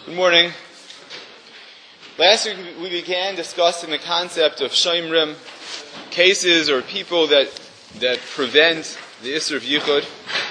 Good morning. Last week we began discussing the concept of shomrim, cases or people that prevent the Isser of Yichud.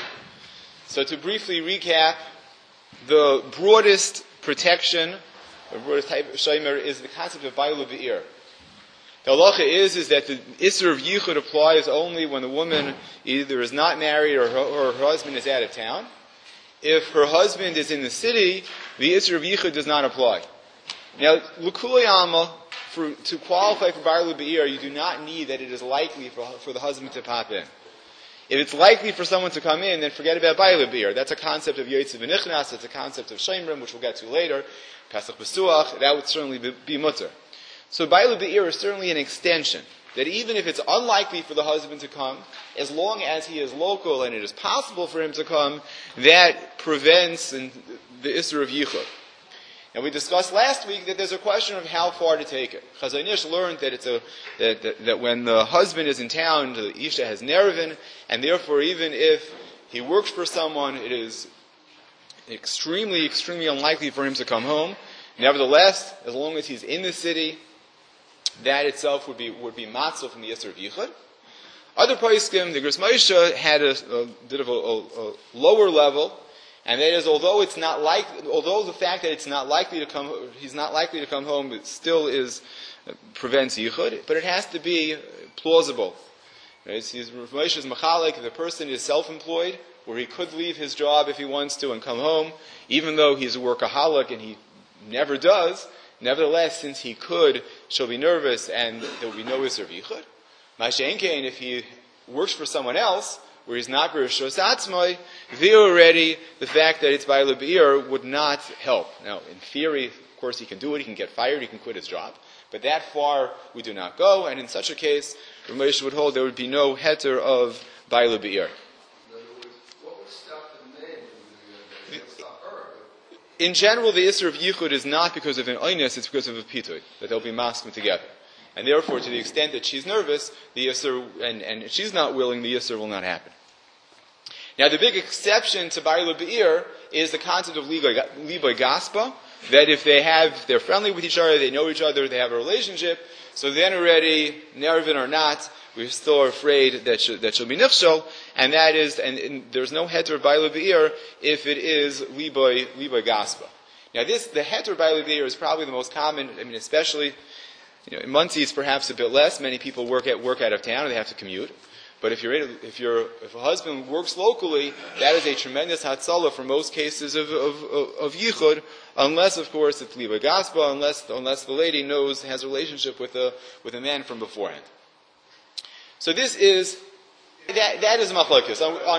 So to briefly recap, the broadest protection, the broadest type of shomer is the concept of Bailu Be'ir. The halacha is that the Isser of Yichud applies only when the woman either is not married or her husband is out of town. If her husband is in the city, the Isser of Yichud does not apply. Now, L'kulei Alma, to qualify for Bailu Be'ir, you do not need that it is likely for the husband to pop in. If it's likely for someone to come in, then forget about Bailu Be'ir. That's a concept of Yotze V'Nichnas, that's a concept of Shomrim, which we'll get to later, Pesach B'Suach, that would certainly be mutter. So Bailu Be'ir is certainly an extension, that even if it's unlikely for the husband to come, as long as he is local and it is possible for him to come, that prevents the Isser of Yichud. Now we discussed last week that there's a question of how far to take it. Chazon Ish learned that that when the husband is in town, the Isha has nervin, and therefore even if he works for someone, it is extremely, extremely unlikely for him to come home. Nevertheless, as long as he's in the city, that itself would be matzah from the Isser of Yichud. Other poskim, the Gris Moshe had a bit of a lower level, and that is, although the fact that he's not likely to come home, it still prevents Yichud, but it has to be plausible. Right? Moshe is machalik, the person is self-employed, where he could leave his job if he wants to and come home, even though he's a workaholic and he never does. Nevertheless, since he could, she'll be nervous and there will be no Isser of Yichud. Ma'ashenkein, if he works for someone else, where he's not B'Rishos Atzmai, there already, the fact that it's Bailu Be'ir would not help. Now, in theory, of course, he can do it, he can get fired, he can quit his job. But that far, we do not go, and in such a case, Rav Moshe would hold there would be no heter of Bailu Be'ir. In general, the Isser of Yichud is not because of an oines, it's because of a pitoy, that they'll be masked together. And therefore, to the extent that she's nervous, the Isser, and she's not willing, the Isser will not happen. Now, the big exception to Bailu Be'ir is the concept of Liboy Gaspa, that if they're friendly with each other, they know each other, they have a relationship, so then already, nervin or not, we still are afraid that she'll be nifshal, and that is, and there's no heter Bailu Be'ir if it is Liboy Gaspa. Now the heter Bailu Be'ir is probably the most common, especially, in Muncie it's perhaps a bit less, many people work out of town and they have to commute. But if a husband works locally, that is a tremendous hatzalah for most cases of yichud, unless of course it's Liboy Gaspa, unless the lady has a relationship with a man from beforehand. So this is, that is machlokes.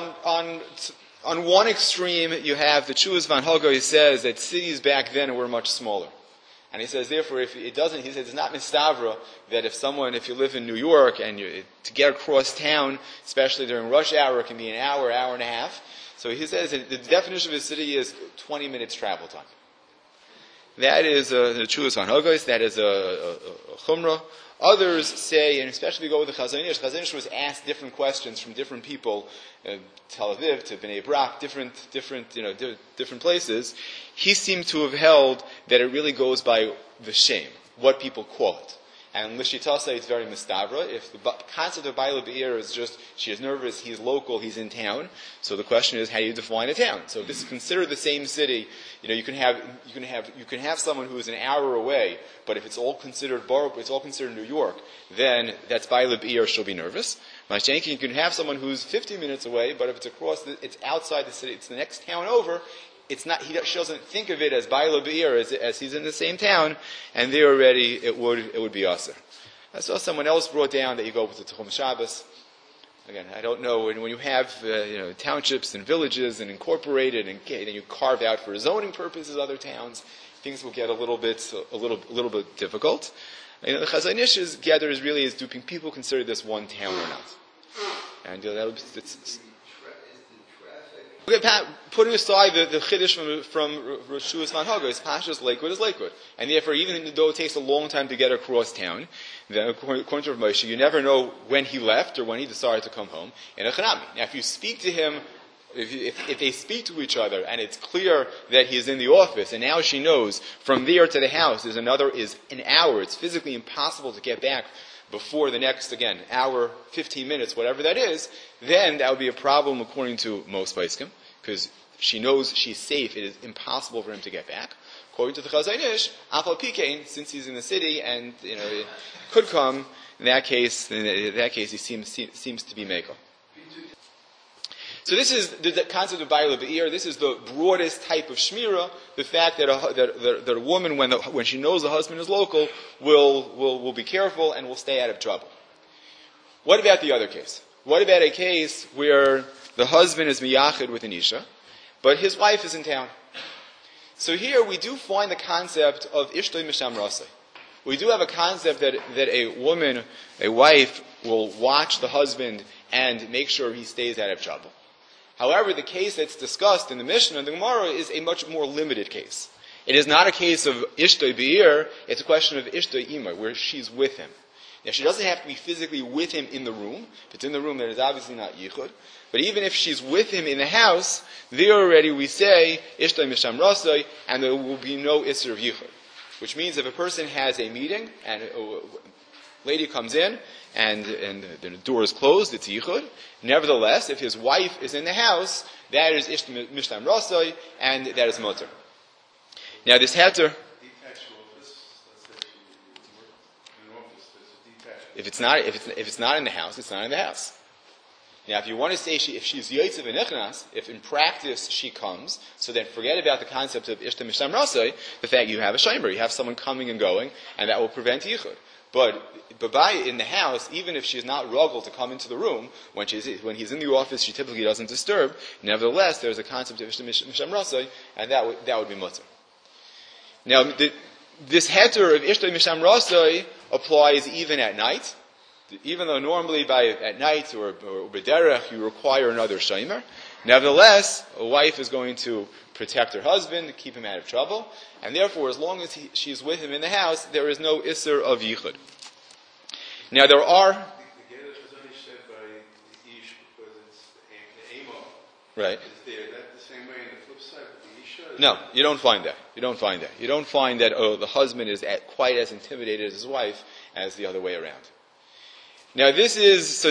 On one extreme, you have the Chuvas Van Hogo, he says that cities back then were much smaller. And he says, therefore, he says it's not mistavra that if you live in New York and to get across town, especially during rush hour, it can be an hour and a half. So he says that the definition of a city is 20 minutes travel time. That is the Chuvas Van Hogos, that is a chumrah. Others say, and especially go with the Chazon Ish was asked different questions from different people, Tel Aviv to Bnei Brak, different places. He seemed to have held that it really goes by the shame, what people call it. And Lishitasa, it's very mistavra. If the concept of Bailu Be'ir is just, she is nervous, he's local, he's in town. So the question is, how do you define a town? So if this is considered the same city, you can have someone who is an hour away, but if it's all considered New York, then that's Bailu Be'ir, she'll be nervous. Mashenki, you can have someone who's 50 minutes away, but if it's outside the city, it's the next town over, it's not. She doesn't think of it as Bailu Be'ir as he's in the same town, and there already it would be aser. I saw someone else brought down that you go with the Tchum Shabbos. Again, I don't know when you have townships and villages and incorporated and you carve out for zoning purposes other towns, things will get a little bit difficult. The Chazon Ish's gather is really do people consider this one town or not? And putting aside the chiddush from Rosh Hashanah Hagos, Pasha's Lakewood is Lakewood. And therefore, even though it takes a long time to get across town, then according to Rav Moshe, you never know when he left or when he decided to come home in a Chanami. Now, if you speak to him if they speak to each other and it's clear that he's in the office, and now she knows from there to the house is an hour, it's physically impossible to get back before the next, again, hour, 15 minutes, whatever that is, then that would be a problem according to most Paiskim, because she knows she's safe, it is impossible for him to get back. According to the Chazon Ish, Afal Pikein, since he's in the city and it could come, in that case he seems to be Mekel. So this is the concept of Bayla Be'ir. This is the broadest type of Shmira, the fact that a woman, when she knows the husband is local, will be careful and will stay out of trouble. What about the other case? What about a case where the husband is miyachid with an isha, but his wife is in town? So here we do find the concept of ishtoi misham rasei. We do have a concept that a wife, will watch the husband and make sure he stays out of trouble. However, the case that's discussed in the Mishnah and the Gemara is a much more limited case. It is not a case of ishtoi be'ir, it's a question of ishtoi ima, where she's with him. Now, she doesn't have to be physically with him in the room. If it's in the room, then it's obviously not yichud. But even if she's with him in the house, there already we say, ishtoi misham rasei, and there will be no isser of yichud. Which means if a person has a meeting, and a lady comes in, and the door is closed, it's yichud. Nevertheless, if his wife is in the house, that is ishtoi misham rasei, and that is mutter. Now this heter, if it's not in the house, it's not in the house. Now, if you want to say if she's yotze v'nichnas, if in practice she comes, so then forget about the concept of ishtoi misham rasei, the fact you have a shomer, you have someone coming and going, and that will prevent yichud. But in the house, even if she's not ruggled to come into the room, when he's in the office, she typically doesn't disturb. Nevertheless, there's a concept of ishtoi misham rasei, and that would be mutter. Now, this heter of ishtoi misham rasei applies even at night. Even though normally at night or b'derech you require another shomer, nevertheless, a wife is going to protect her husband, to keep him out of trouble, and therefore, as long as she's with him in the house, there is no isser of yichud. Now, there are... The Gerech is only said by the ish because it's the emo. Right. Is that the same way in the flip side with the isha? No, you don't find that. You don't find that, the husband is quite as intimidated as his wife as the other way around. Now this is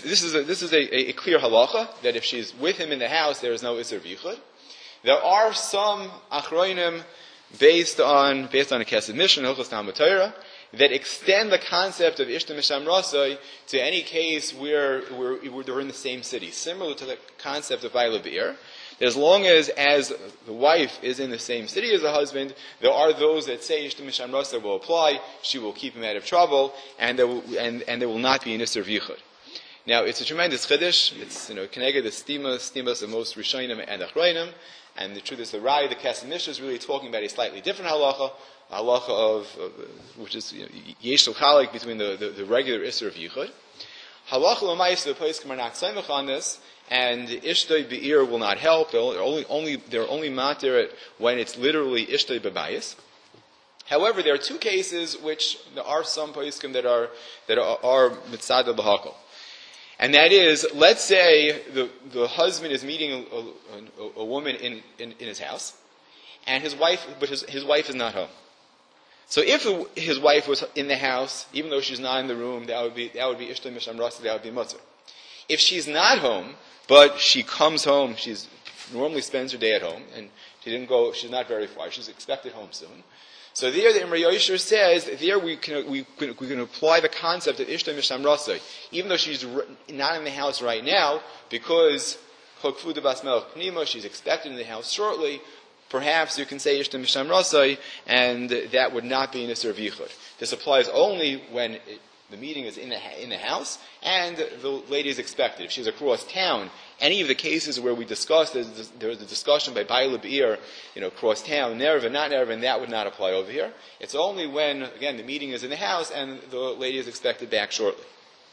a clear halacha that if she's with him in the house, there is no isser v'yichud. There are some achronim based on a Kesed Mishnah, Hilchos Talmud Torah, that extend the concept of ishtoi misham rasei to any case where they're in the same city, similar to the concept of Bayla Be'ir. As long as the wife is in the same city as the husband, there are those that say ishtoi misham rasei will apply. She will keep him out of trouble, and there will not be an isser v'yichud. Now, it's a tremendous chiddush. It's keneged the stimas of most rishonim and achronim. And the truth is, the Raya, the Kesed Mishnah, is really talking about a slightly different halacha, a halacha of which is yesh chalik between the regular isser of yichud. Halacha l'mayis, the poskim are not saimach on this. And ishtoi be'ir will not help. They're only matir it when it's literally ishtoi bebayis. However, there are two cases which there are some poskim that are mitzad b'hakol, and that is, let's say the husband is meeting a woman in his house, and his wife is not home. So if his wife was in the house, even though she's not in the room, that would be ishtoi misham rasei, that would be mutter. If she's not home, but she comes home, she's normally spends her day at home, and she's not very far, she's expected home soon. So there the Imre Yosher says, there we can apply the concept of ishtoi misham rasei, even though she's not in the house right now, because chokfu de bas melech pnima, she's expected in the house shortly, perhaps you can say ishtoi misham rasei, and that would not be an isser v'yichud. This applies only when the meeting is in the house, and the lady is expected. If she's across town, any of the cases where we discussed, there's a discussion by Bayla Be'ir, across town, Nerva, not Nerva, and that would not apply over here. It's only when, again, the meeting is in the house and the lady is expected back shortly.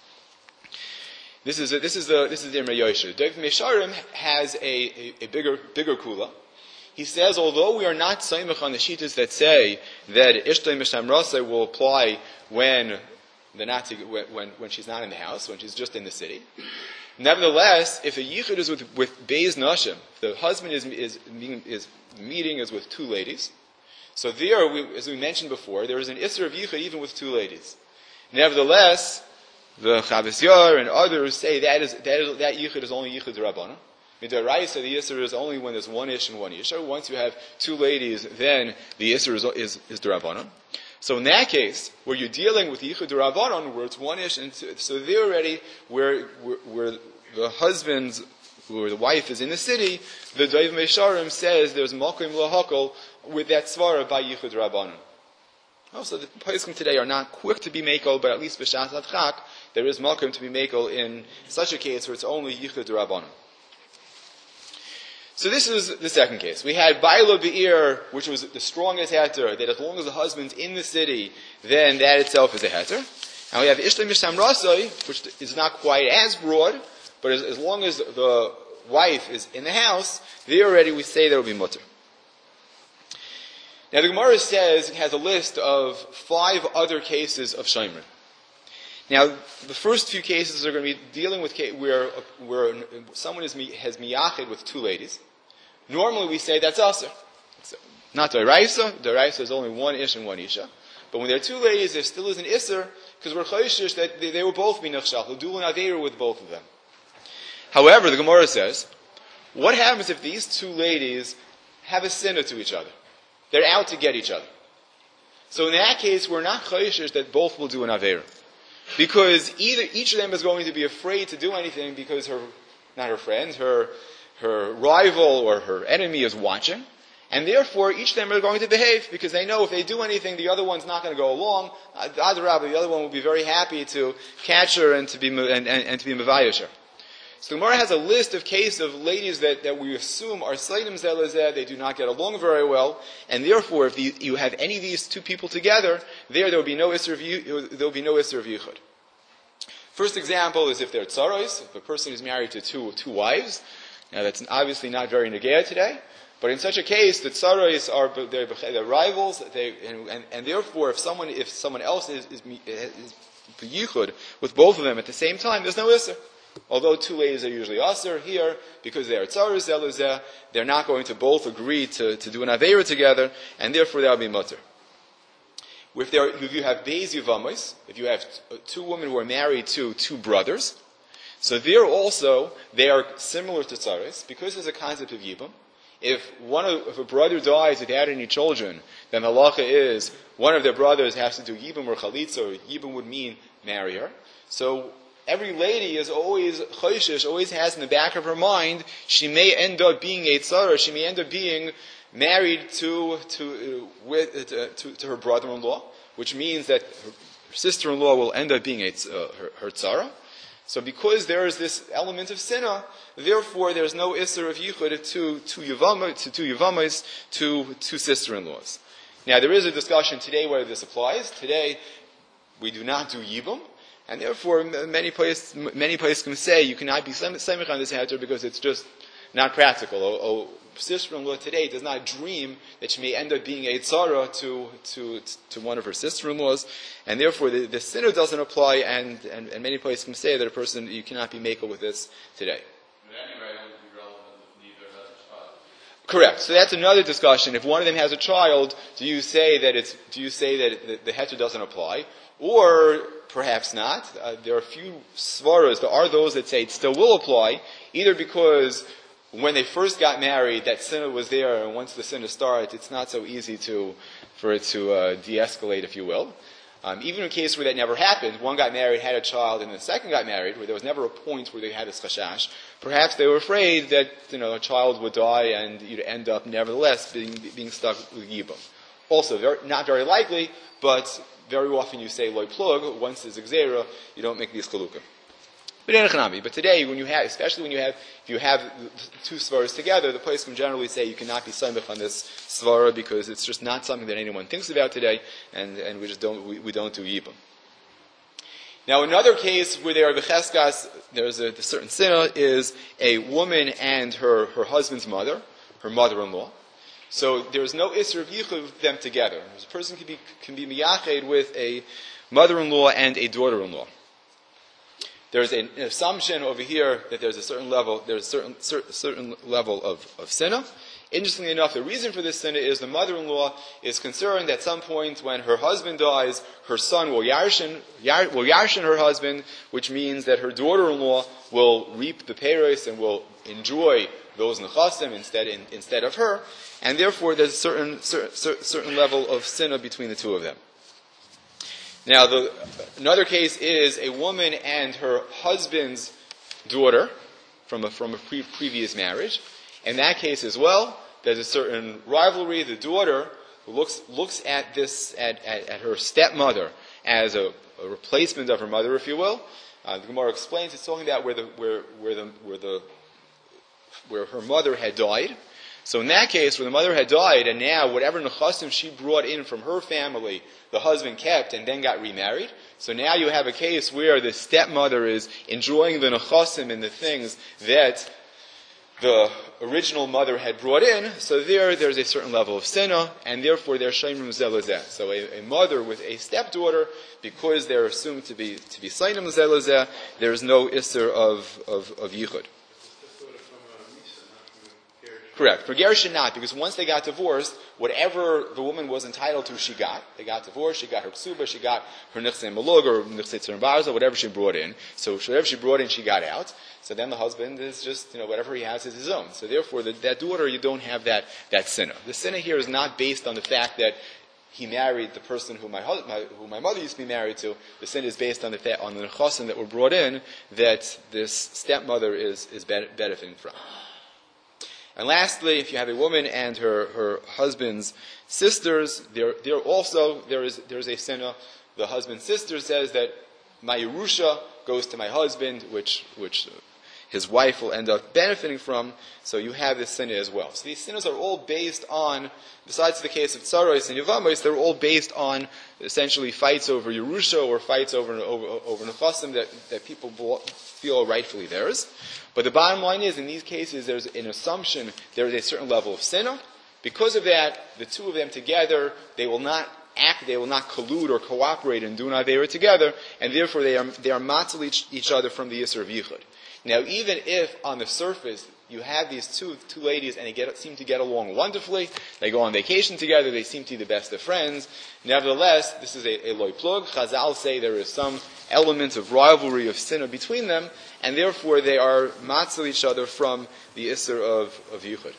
This is the Imre Yosher. Dov Mesharim has a bigger kula. He says, although we are not saimach on the shittas that say that ishtoi misham rasei will apply when she's not in the house, when she's just in the city. Nevertheless, if a yichud is with beis nashim, the husband is meeting is with two ladies. So there, as we mentioned before, there is an isser of yichud even with two ladies. Nevertheless, the Chavis Yar and others say that yichud is only yichud d'Rabbanan. Midaraisa, the isser is only when there's one ish and one isha. Once you have two ladies, then the isser is d'Rabbanan. So in that case, where you're dealing with yichud d'Rabbanan, where it's one ish, and two, so there already, where the husband's, where the wife is in the city, the Dov Mesharim says there's makom lahakol with that svara by yichud d'Rabbanan. Also, the poskim today are not quick to be makel, but at least b'shas adchak, there is makom to be makel in such a case where it's only yichud d'Rabbanan. So this is the second case. We had Baila Be'ir, which was the strongest heter, that as long as the husband's in the city, then that itself is a heter. And we have Ishtay Mishtam Rasai, which is not quite as broad, but as long as the wife is in the house, there already we say there will be mutter. Now the Gemara says, it has a list of 5 other cases of Shomrim. Now, the first few cases are going to be dealing with where someone has miyachid with two ladies. Normally we say that's aser. Not d'oraisa. D'oraisa is only one ish and one isha. But when there are two ladies, there still is an isser, because we're chayshish that they will both be nechshach. They'll do an aveira with both of them. However, the Gemara says, what happens if these two ladies have a sinner to each other? They're out to get each other. So in that case, we're not chayshish that both will do an aveira. Because each of them is going to be afraid to do anything because her rival or her enemy is watching. And therefore, each of them are going to behave because they know if they do anything, the other one's not going to go along. The other one will be very happy to catch her and to be mevayish her. So the Gemara has a list of cases of ladies that we assume are sleidim zelazeh, they do not get along very well, and therefore, if you have any of these two people together, there will be no isser of yichud. First example is if they're tzaros, if a person is married to two wives. Now that's obviously not very negea today, but in such a case, the tzaros are they're rivals, and therefore, if someone else is yichud with both of them at the same time, there's no isser. Although two ladies are usually aser here, because they are tzaros zeluzeh, they're not going to both agree to do an aveira together, and therefore there will be mutter. If you have beis yuvamos, if you have two women who are married to two brothers, so there also they are similar to tzaros, because there's a concept of yibum. If a brother dies without any children, then the halacha is one of their brothers has to do yibum or chalitza, or yibum would mean marry her. So every lady is always choishish, always has in the back of her mind, she may end up being a tzara, she may end up being married to her brother-in-law, which means that her sister-in-law will end up being her tzara. So because there is this element of sinah, therefore there is no isser of yichud to two yavamas, to two sister-in-laws. Now there is a discussion today whether this applies. Today we do not do yibum. And therefore, many places can say you cannot be semich on this heter because it's just not practical. A sister-in-law today does not dream that she may end up being a tzara to one of her sister-in-laws, and therefore the sinner doesn't apply. And many places can say that a person you cannot be makel with this today. But anyway, it would be relevant if neither has a child. Correct. So that's another discussion. If one of them has a child, do you say that the heter doesn't apply? Or perhaps not. There are a few svaras. There are those that say it still will apply, either because when they first got married, that sinner was there, and once the sinner starts, it's not so easy for it to de-escalate, if you will. Even in a case where that never happened, one got married, had a child, and the second got married, where there was never a point where they had this chashash, perhaps they were afraid that a child would die and you'd end up nevertheless being stuck with yibum. Also, not very likely, but very often you say loy plug, once there's exera, you don't make these chalukim. But today, if you have two svaras together, the place can generally say you cannot be samech on this svara because it's just not something that anyone thinks about today, and we just don't do yibum. Now, another case where there are becheskas, there's a certain sinah, is a woman and her husband's mother, her mother-in-law. So there is no isser of yichud with them together. A person can be miyached with a mother-in-law and a daughter-in-law. There's an assumption over here that there's a certain level of sinna. Interestingly enough, the reason for this sinna is the mother-in-law is concerned at some point when her husband dies, her son will yarshin her husband, which means that her daughter-in-law will reap the peiros and will enjoy those nechasim instead of her, and therefore there's a certain level of sinna between the two of them. Now, another case is a woman and her husband's daughter from a previous marriage. In that case as well, there's a certain rivalry. The daughter looks at her stepmother as a replacement of her mother, if you will. The Gemara explains it's talking about where her mother had died. So in that case, where the mother had died, and now whatever nechasim she brought in from her family, the husband kept and then got remarried. So now you have a case where the stepmother is enjoying the nechasim and the things that the original mother had brought in. So there's a certain level of sinna, and therefore they're shayimim zelazeh. So a mother with a stepdaughter, because they're assumed to be shayimim zelazeh, there's no isser of yichud. Correct. For Gerushin not, because once they got divorced, whatever the woman was entitled to, she got. They got divorced, she got her ksuba, she got her nichsei malug, or nichsei tzirin barza, whatever she brought in. So whatever she brought in, she got out. So then the husband is just, whatever he has is his own. So therefore, that daughter, you don't have that sinna. The sinna here is not based on the fact that he married the person who my mother used to be married to. The sin is based on the nechasim that were brought in that this stepmother is benefiting from. And lastly, if you have a woman and her husband's sisters, there is a sinna. The husband's sister says that my Yerusha goes to my husband, which his wife will end up benefiting from. So you have this sinna as well. So these sinnas are all based on, besides the case of tsaros and yavamos, they're all based on essentially fights over Yerusha or fights over nechasim that people feel are rightfully theirs. But the bottom line is, in these cases, there's an assumption there is a certain level of sinna. Because of that, the two of them together, they will not collude or cooperate and do an avera together, and therefore they are matzil each other from the yisur of yichud. Now, even if on the surface you have these two ladies and they seem to get along wonderfully, they go on vacation together, they seem to be the best of friends, nevertheless, this is a loy plug. Chazal say there is some element of rivalry, of sinna between them, and therefore they are matzil each other from the yisur of yichud.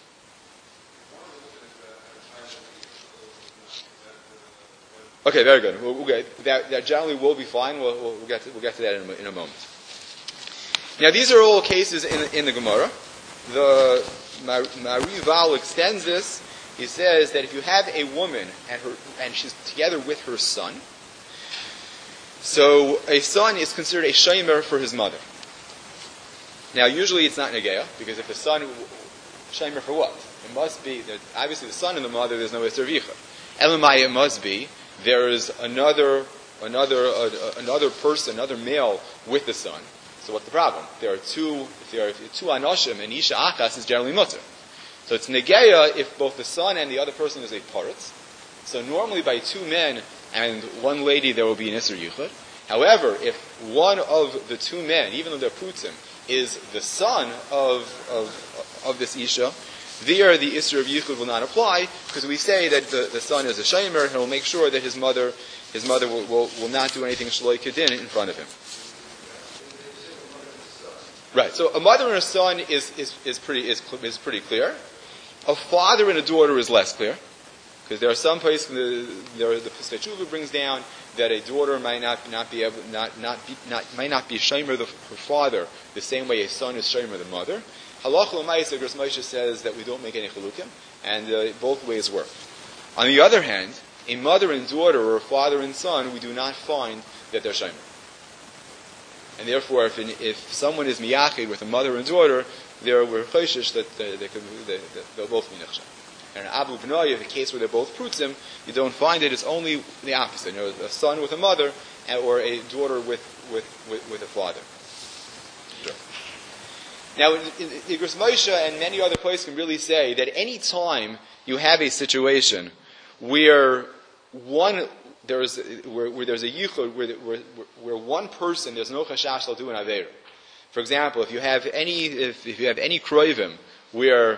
Okay, very good. Okay, that generally will be fine. We'll get to that in a moment. Now, these are all cases in the Gemara. The Marival extends this. He says that if you have a woman and she's together with her son, so a son is considered a shomer for his mother. Now, usually it's not negeah, because if the son, shomer for what? It must be that obviously the son and the mother, there's no isser vicha. Elamai, it must be there is another person, another male with the son. So what's the problem? If there are two anoshim and isha achas is generally mutter. So it's negeah if both the son and the other person is a paritz. So normally by two men and one lady there will be an isser yichud. However, if one of the two men, even though they're putzim, is the son of this isha, there the isser of yichud will not apply, because we say that the son is a shomer and will make sure that his mother will not do anything shloi kedin in front of him. Right. So a mother and a son is pretty clear. A father and a daughter is less clear, because there are some places the Pesach Tshuva brings down that a daughter might not be shomer her father the same way a son is shomer the mother. Halacha l'maisa, Gros Moshe says that we don't make any chalukim, and both ways work. On the other hand, a mother and daughter or a father and son, we do not find that they're shomer. And therefore, if someone is miyachid with a mother and daughter, we're chayshish that they'll both be nechshem. And in Abu B'nai, in a case where they're both prutzim, you don't find it. It's only the opposite. A son with a mother, or a daughter with a father. Sure. Now, Igros Moshe and many other places can really say that any time you have a situation where where there's a yichud, where one person, there's no chashash they'll do an aveira. For example, if you have any kroivim where,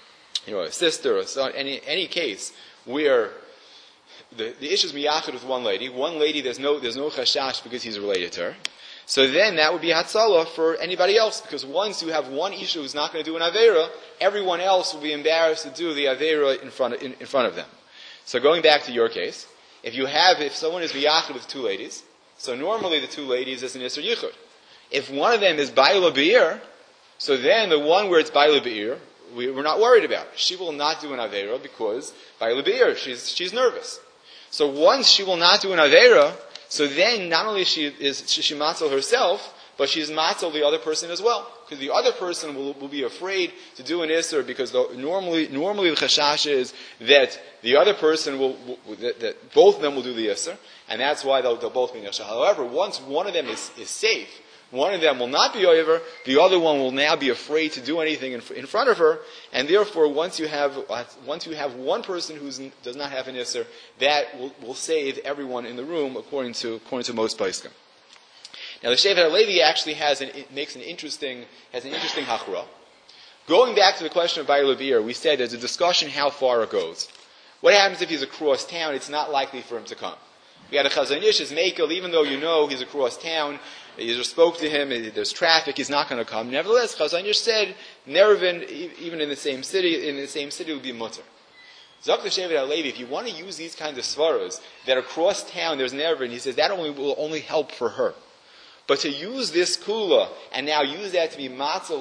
a sister or son, any case where the issue is miyachid with one lady, there's no chashash because he's related to her. So then that would be hatzalah for anybody else, because once you have one issue who's not going to do an aveira, everyone else will be embarrassed to do the aveira in front of them. So going back to your case, if someone is miyachid with two ladies, so normally the two ladies is an Isser Yichud. If one of them is Baila Be'ir, so then the one where it's Baila Be'ir, we're not worried about. She will not do an Aveira because Baila Be'ir, she's nervous. So once she will not do an Aveira, so then not only she matzel herself, but she's matzel the other person as well. Because the other person will be afraid to do an Isser, because normally the chashash is that the other person that both of them will do the Isser, and that's why they'll both be nechshal. However, once one of them is safe, one of them will not be over, the other one will now be afraid to do anything in front of her, and therefore once you have one person who does not have an Isser, that will save everyone in the room according to most poskim. Now the Shevet HaLevi actually makes an interesting hachra. Going back to the question of Baila Be'ir, we said there's a discussion how far it goes. What happens if he's across town? It's not likely for him to come. We had a Chazon Ish, his Mekel, even though he's across town, you just spoke to him, there's traffic, he's not going to come. Nevertheless, Chazon Ish said, Nervin, even in the same city would be mutter. Zok the Shevet HaLevi, if you want to use these kinds of svaros, that across town there's Nervin, he says that will only help for her. But to use this kula and now use that to be matzel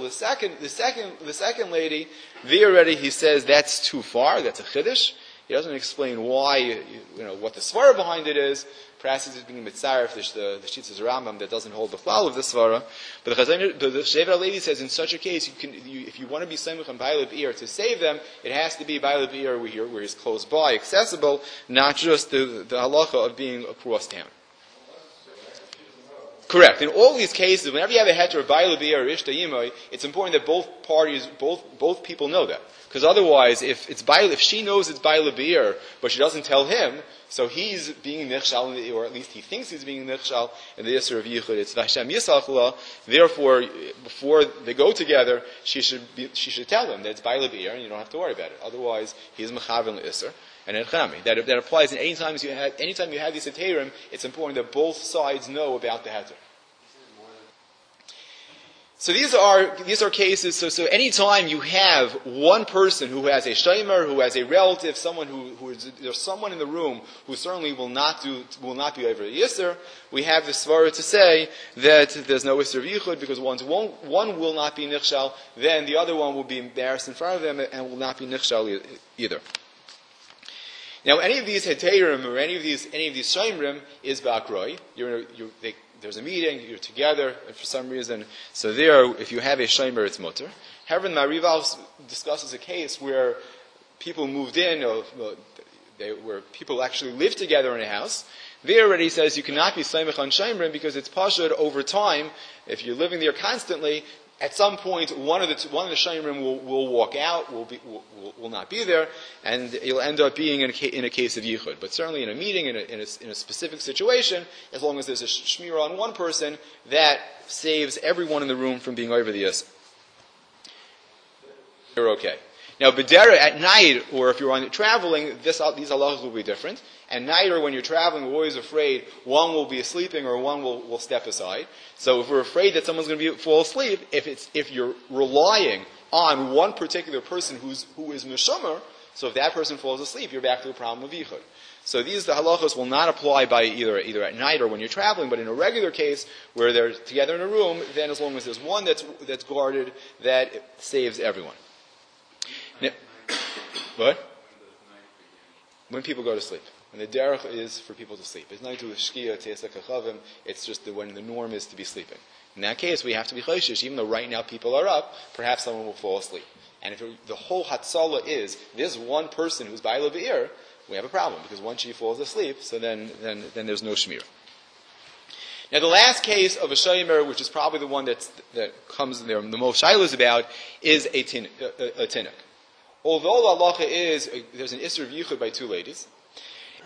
the second lady, there already he says that's too far. That's a chiddush. He doesn't explain why, what the svara behind it is. Perhaps it's being mitzaref the Shitzas Rambam that doesn't hold the flow of the svara. But the Shevet HaLevi says in such a case, if you want to be samech on Baila Be'ir to save them, it has to be Baila Be'ir where he's close by, accessible, not just the halacha of being across town. Correct. In all these cases, whenever you have a heter of Baila Be'ir or Ishta Yimoi, it's important that both people know that. Because otherwise, if she knows it's Baila Be'ir, but she doesn't tell him, so he's being nichshal, or at least he thinks he's being nichshal in the Yisr of Yichud. It's Vashem Yisachla. Therefore, before they go together, she should tell him that it's Baila Be'ir, and you don't have to worry about it. Otherwise, he's mechaven l'Isr. And that applies in anytime you have these heterim, it's important that both sides know about the heter. So these are cases. So anytime you have one person who has a shaymer, who has a relative, someone there's someone in the room who certainly will not be over the yisr, we have the svara to say that there's no yisr of yichud because one will not be nichshal, then the other one will be embarrassed in front of them and will not be nichshal either. Now, any of these heterim or any of these shaymrim is ba'akroi. There's a meeting, you're together, and for some reason, so there, if you have a shaymer, it's mutter. However, Marival discusses a case where people moved in, where people actually live together in a house. There already says you cannot be saymech on shaymrim because it's pashut over time. If you're living there constantly, at some point, one of the shayrim will walk out, will not be there, and you'll end up being in a case of yichud. But certainly in a meeting, in a specific situation, as long as there's a shmira on one person, that saves everyone in the room from being over the yisr. You're okay. Now, bedera at night, or if you're traveling, these halachas will be different. At night, or when you're traveling, we're always afraid one will be sleeping or one will step aside. So, if we're afraid that someone's going to fall asleep, if you're relying on one particular person who is mishumer, so if that person falls asleep, you're back to the problem of yichud. So the halachas will not apply by either at night or when you're traveling, but in a regular case where they're together in a room, then as long as there's one that's guarded, that saves everyone. Now, what? When people go to sleep. And the derech is for people to sleep. It's not to shkia, te'esek hachavim, it's just when the norm is to be sleeping. In that case, we have to be choshish, even though right now people are up, perhaps someone will fall asleep. And if the whole hatzala is, there's one person who's Baila Be'ir, we have a problem, because once she falls asleep, so then there's no shmir. Now the last case of a shaymer, which is probably the one that comes there, the most shaylas about, is a tinuk. Although the halacha is, there's an isser of yichud by two ladies,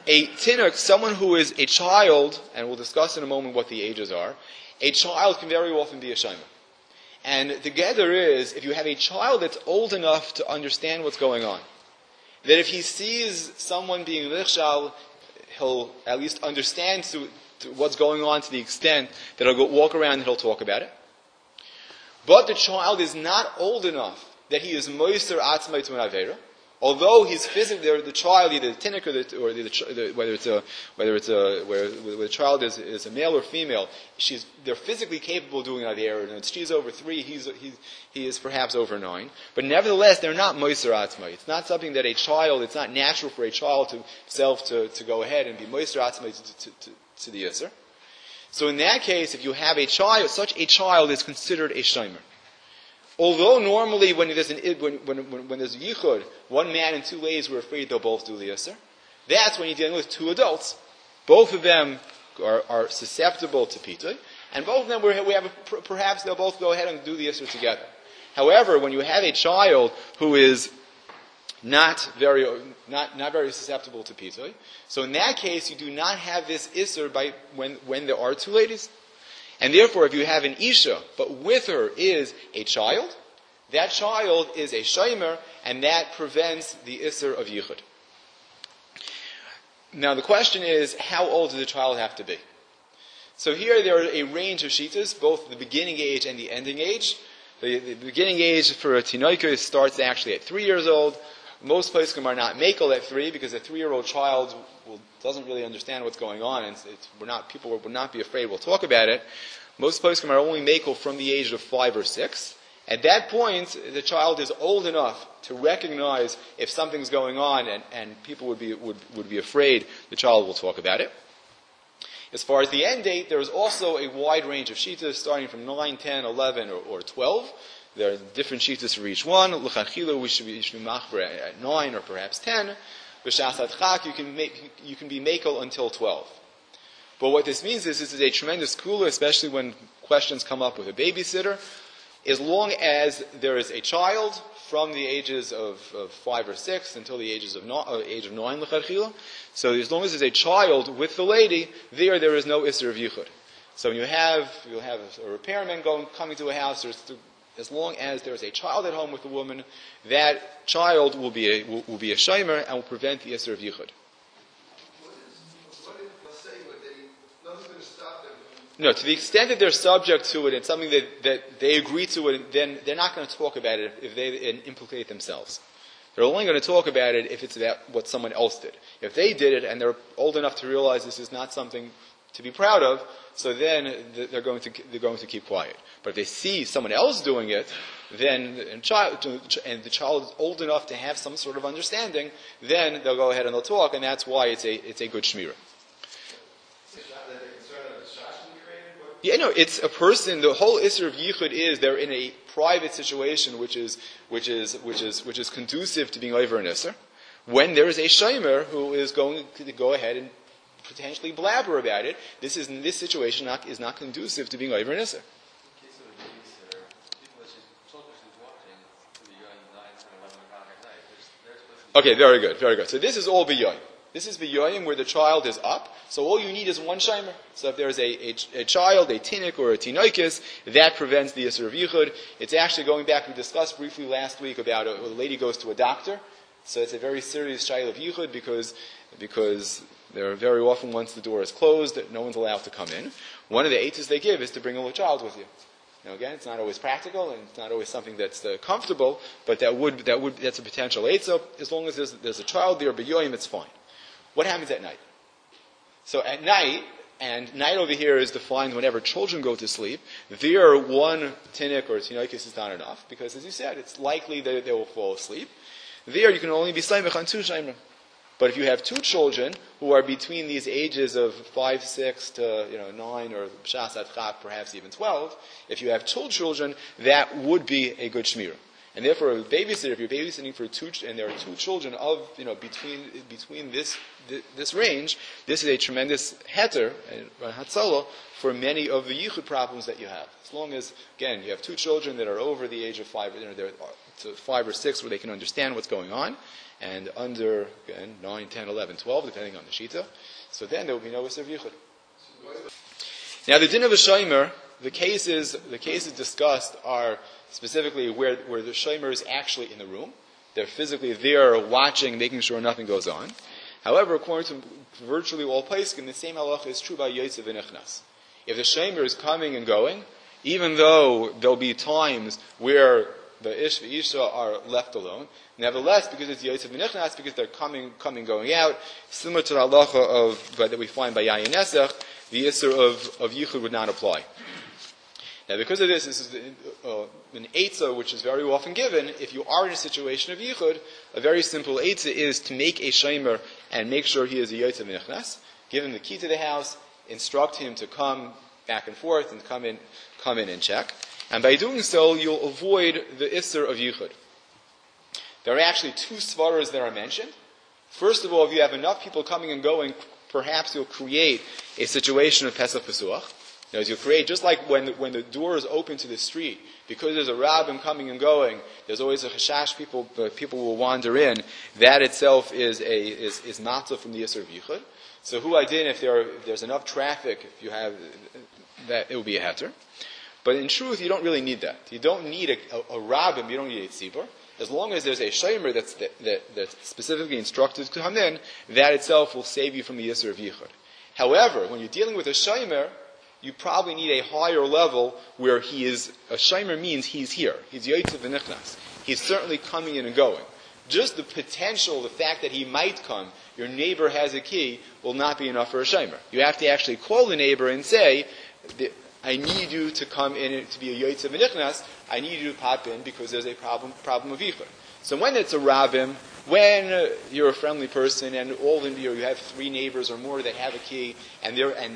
a tinuk, someone who is a child, and we'll discuss in a moment what the ages are, a child can very often be a shaymer. And the gather is, if you have a child that's old enough to understand what's going on, that if he sees someone being lichshal, he'll at least understand to what's going on to the extent that he'll go walk around and he'll talk about it. But the child is not old enough that he is moiser atzmai to an avera. Although he's physically, the child, either the tinnik or whether the child is a male or female, they're physically capable of doing an avera. And she's over 3, he is perhaps over 9. But nevertheless, they're not moiser atzmai. It's not something that it's not natural for a child to go ahead and be moiser atzmai to the yisr. So in that case, if you have a child, such a child is considered a shaymer. Although normally when there's yichud, one man and 2 ladies were afraid they'll both do the yisr. That's when you're dealing with 2 adults. Both of them are susceptible to pitoy, and both of them perhaps they'll both go ahead and do the yisr together. However, when you have a child who is not very susceptible to pitoy, so in that case you do not have this yisr when there are 2 ladies. And therefore, if you have an isha, but with her is a child, that child is a shaymer, and that prevents the isser of yichud. Now the question is, how old does the child have to be? So here there are a range of shittas, both the beginning age and the ending age. The beginning age for a tinoika starts actually at 3 years old. Most poskim are not makel at 3 because a 3-year-old child doesn't really understand what's going on, and people would not be afraid. We'll talk about it. Most poskim are only makel from the age of 5 or 6. At that point, the child is old enough to recognize if something's going on, and people would be afraid. The child will talk about it. As far as the end date, there is also a wide range of shittas, starting from 9, 10, 11, or 12. There are different shittas for each one. L'chachila, we should be machber at 9 or perhaps 10. B'shas adchak, you can be makel until 12. But what this means is this is a tremendous kula, especially when questions come up with a babysitter. As long as there is a child from the ages of 5 or 6 until the age of 9 l'chachila, so as long as there's a child with the lady, there is no isser of yichud. So when you'll have a repairman coming to a house, as long as there is a child at home with the woman, that child will be a shaymer and will prevent the isser of yichud. No, to the extent that they're subject to it and something that they agree to it, then they're not going to talk about it if they implicate themselves. They're only going to talk about it if it's about what someone else did. If they did it and they're old enough to realize this is not something to be proud of, so then they're going to keep quiet. But if they see someone else doing it, then and the child is old enough to have some sort of understanding, then they'll go ahead and they'll talk, and that's why it's a good shmirah. Yeah, no, it's a person. The whole isser of yichud is they're in a private situation, which is conducive to being over an isser. When there is a shaymer who is going to go ahead and potentially blabber about it, this situation is not conducive to being over an isser. Okay, very good, very good. So this is all b'yoyim. This is b'yoyim where the child is up. So all you need is one shaymer. So if there's a child, a tinnik or a tinoikis, that prevents the isser of yichud. It's actually going back, we discussed briefly last week about a lady goes to a doctor. So it's a very serious shayla of yichud because there are very often once the door is closed, no one's allowed to come in. One of the eitzes they give is to bring a little child with you. Now again, it's not always practical and it's not always something that's comfortable, but that's a potential eitzah. As long as there's a child there, b'yoyim, it's fine. What happens at night? So at night, and night over here is defined whenever children go to sleep, there one tinnik or tinoikis is not enough, because as you said, it's likely that they will fall asleep. There you can only be saimech on 2 shaymer. But if you have 2 children who are between these ages of 5, 6 to 9 or b'shas adchak, perhaps even 12, if you have 2 children, that would be a good shmirah. And therefore, a babysitter, if you're babysitting for and there are two children of, between this range, this is a tremendous heter, hatzala, for many of the yichud problems that you have. As long as, again, you have two children that are over the age of 5, they're to 5 or 6 where they can understand what's going on, and under, again, 9, 10, 11, 12, depending on the shita, so then there will be no Isser of yichud. Now, the din of a shomer, the cases discussed are specifically where the shomer is actually in the room. They're physically there watching, making sure nothing goes on. However, according to virtually all poskim, the same halacha is true by Yotze v'Nichnas. If the shomer is coming and going, even though there'll be times where the ish v'isha are left alone, nevertheless, because it's Yotze v'Nichnas, because they're coming, going out, similar to the halacha that we find by Yayin Nesach, the Isser of Yichud would not apply. Now, because of this is an eitzah which is very often given. If you are in a situation of Yichud, a very simple eitzah is to make a shomer and make sure he is a Yotze v'Nichnas, give him the key to the house, instruct him to come back and forth and come in and check. And by doing so, you'll avoid the Isser of Yichud. There are actually 2 svaras that are mentioned. First of all, if you have enough people coming and going, perhaps you'll create a situation of Pesach Pesuach. You'll create, just like when the door is open to the street, because there's a rabbim coming and going, there's always a chashash, people will wander in. That itself is matzah from the Yisr of Yichud. So who I did, if there's enough traffic, if you have that, it will be a heter. But in truth, you don't really need that. You don't need a rabbim, you don't need a tzibur. As long as there's a shomer that's specifically instructed to come in, that itself will save you from the Yisr of Yichud. However, when you're dealing with a shomer, you probably need a higher level where he is, a shomer means he's here. He's Yotze v'Nichnas. He's certainly coming in and going. Just the potential, the fact that he might come, your neighbor has a key, will not be enough for a shomer. You have to actually call the neighbor and say, I need you to come in to be a Yotze v'Nichnas. I need you to pop in because there's a problem of Yichud. So when it's a rabbim, when you're a friendly person and you have 3 neighbors or more that have a key, and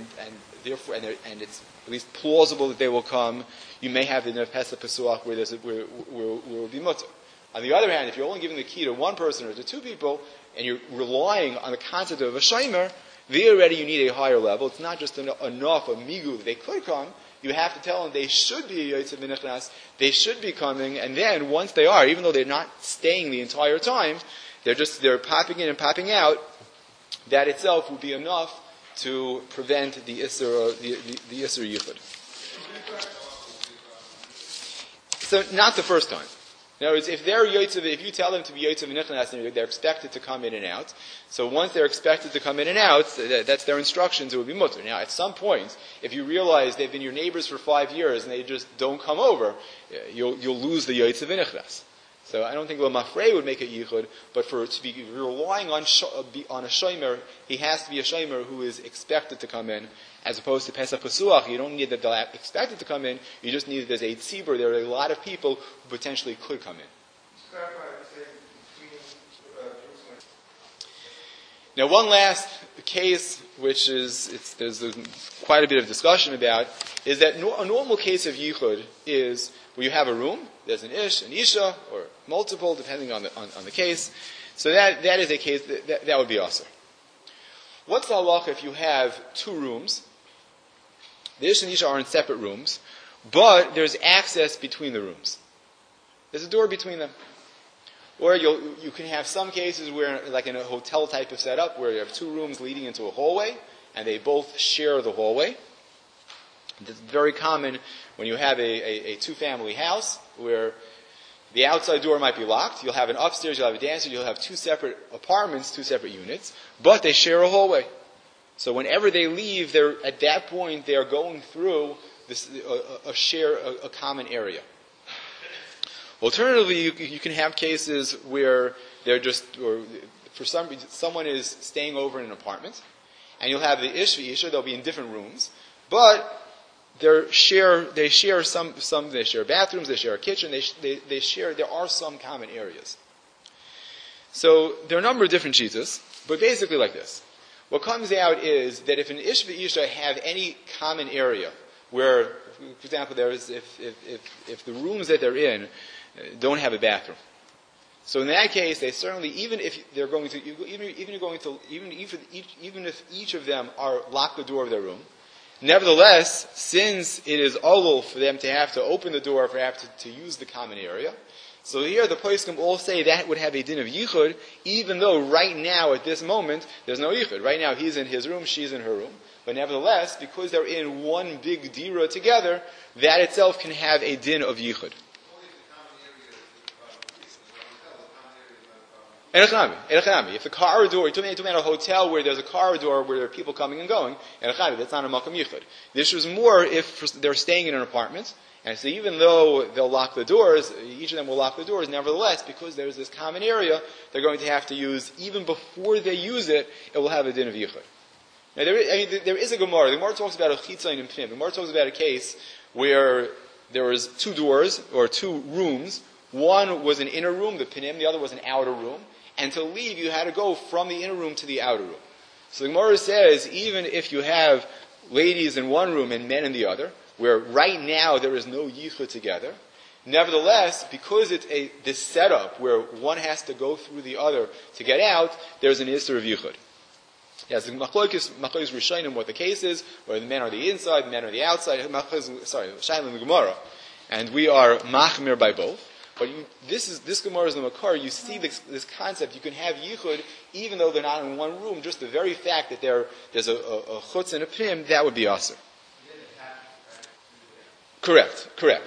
it's at least plausible that they will come, you may have in a Pesach Pesuach where will be mutter. On the other hand, if you're only giving the key to 1 person or to 2 people, and you're relying on the concept of a shomer, there already you need a higher level. It's not just enough of migu that they could come. You have to tell them they should be a Yotze v'Nichnas, they should be coming, and then once they are, even though they're not staying the entire time, they're popping in and popping out, that itself would be enough to prevent the Isser the Isser Yichud. So not the first time. In other words, if you tell them to be Yotze v'Nichnas, they're expected to come in and out. So once they're expected to come in and out, that's their instructions, it would be mutter. Now, at some point, if you realize they've been your neighbors for 5 years and they just don't come over, you'll lose the Yotze v'Nichnas. So I don't think L'mafrei would make it yichud, but to be relying on a shomer, he has to be a shomer who is expected to come in, as opposed to Pesach Pesuach. You don't need that they're expected to come in, you just need that there's a tzibur, there are a lot of people who potentially could come in. Now, one last case, which there's quite a bit of discussion about, is that a normal case of yichud is where you have a room, there's an ish, an isha, or multiple, depending on the case. So that is a case that would be aser. What's the halacha if you have 2 rooms? The ish and isha are in separate rooms, but there's access between the rooms. There's a door between them. Or you can have some cases where, like in a hotel type of setup, where you have 2 rooms leading into a hallway, and they both share the hallway. It's very common when you have a 2-family house where the outside door might be locked. You'll have an upstairs, you'll have a downstairs, you'll have 2 separate apartments, 2 separate units, but they share a hallway. So whenever they leave, at that point they are going through a common area. Alternatively, you can have cases where someone is staying over in an apartment, and you'll have the ish v'isha, they'll be in different rooms, but they share bathrooms, they share a kitchen, there are some common areas. So there are a number of different shitas, but basically like this. What comes out is that if an ish v'isha have any common area, where, for example, if the rooms that they're in, don't have a bathroom. So in that case, they certainly, even if they're going to, even if each of them are lock the door of their room, nevertheless, since it is olul for them to have to open the door, for have to use the common area, so here the poskim all say that would have a din of yichud, even though right now at this moment there's no yichud. Right now he's in his room, she's in her room, but nevertheless, because they're in one big dira together, that itself can have a din of yichud. Erechami. If the corridor, you're talking about a hotel where there's a corridor where there are people coming and going, Erechami, that's not a makam yichud. This was more if they're staying in an apartment, and so even though they'll lock the doors, each of them will lock the doors, nevertheless, because there's this common area, they're going to have to use, even before they use it, it will have a din of yichud. Now there is a Gemara. The Gemara talks about a chitzayin and pnim. The Gemara talks about a case where there was two doors, or two rooms. One was an inner room, the pnim, the other was an outer room. And to leave, you had to go from the inner room to the outer room. So the Gemara says, even if you have ladies in one room and men in the other, where right now there is no yichud together, nevertheless, because it's this setup where one has to go through the other to get out, there's an issur of yichud. Yes, the machlokes rishonim what the case is, where the men are the inside, the men are the outside. Shaila in the Gemara, and we are machmir by both. But this Gemara is the Makar. You see this concept. You can have yichud even though they're not in one room. Just the very fact that there's a chutz and a pnim, that would be aser. Correct.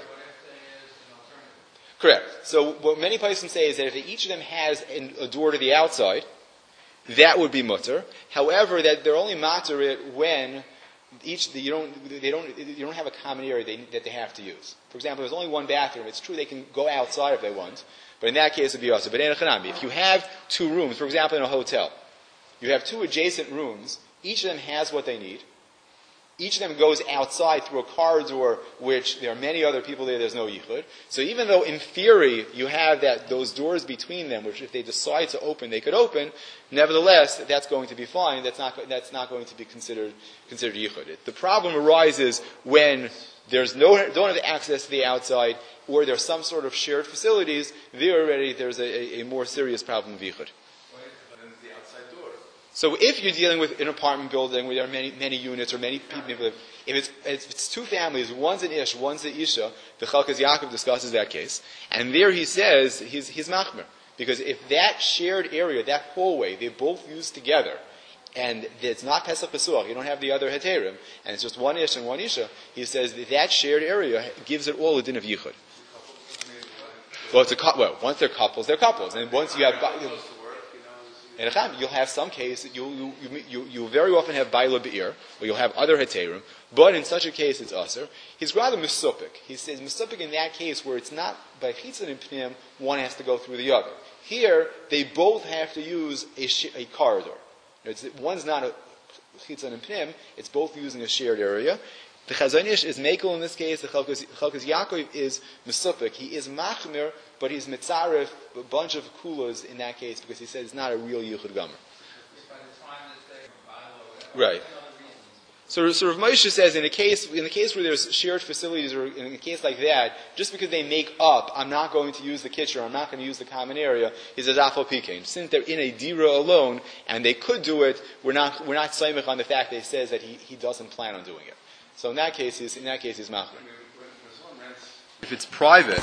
So what many places say is that if each of them has a door to the outside, that would be mutter. However, that they're only matter it when you don't have a common area that they have to use. For example, there's only one bathroom. It's true they can go outside if they want, but in that case it'd be also. But if you have two rooms, for example, in a hotel, you have two adjacent rooms. Each of them has what they need. Each of them goes outside through a corridor, which there are many other people there. There's no yichud. So even though in theory you have those doors between them, which if they decide to open, they could open. Nevertheless, that's going to be fine. That's not going to be considered yichud. The problem arises when don't have access to the outside, or there's some sort of shared facilities. There's a more serious problem of yichud. So if you're dealing with an apartment building where there are many units or many people, if it's two families, one's an ish, one's an isha, the Chalkas Yaakov discusses that case, and there he says he's machmer, because if that shared area, that hallway, they both use together, and it's not Pesach Pesuach, you don't have the other heterim, and it's just one ish and one isha, he says that shared area gives it all a din of yichud. Once they're couples, and once you have. And you'll have some cases, you'll very often have baila be'ir, or you'll have other heterim, but in such a case it's aser. He's rather misupik. He says misupik in that case where it's not by chitzon and pnim, one has to go through the other. Here, they both have to use a corridor. One's not a chitzon and pnim, it's both using a shared area. The Chazon Ish is mekel in this case, the Chalkas Yaakov is misupik. He is machmir, but he's mitzaref a bunch of kulas in that case because he says it's not a real yichud gomer. Right. So Rav Moshe says in the case where there's shared facilities, or in a case like that, just because they make up, I'm not going to use the kitchen, or I'm not going to use the common area, he says afal pikein. Since they're in a dira alone and they could do it, we're not saimich on the fact that he says that he doesn't plan on doing it. So in that case, he's machmir. If it's private,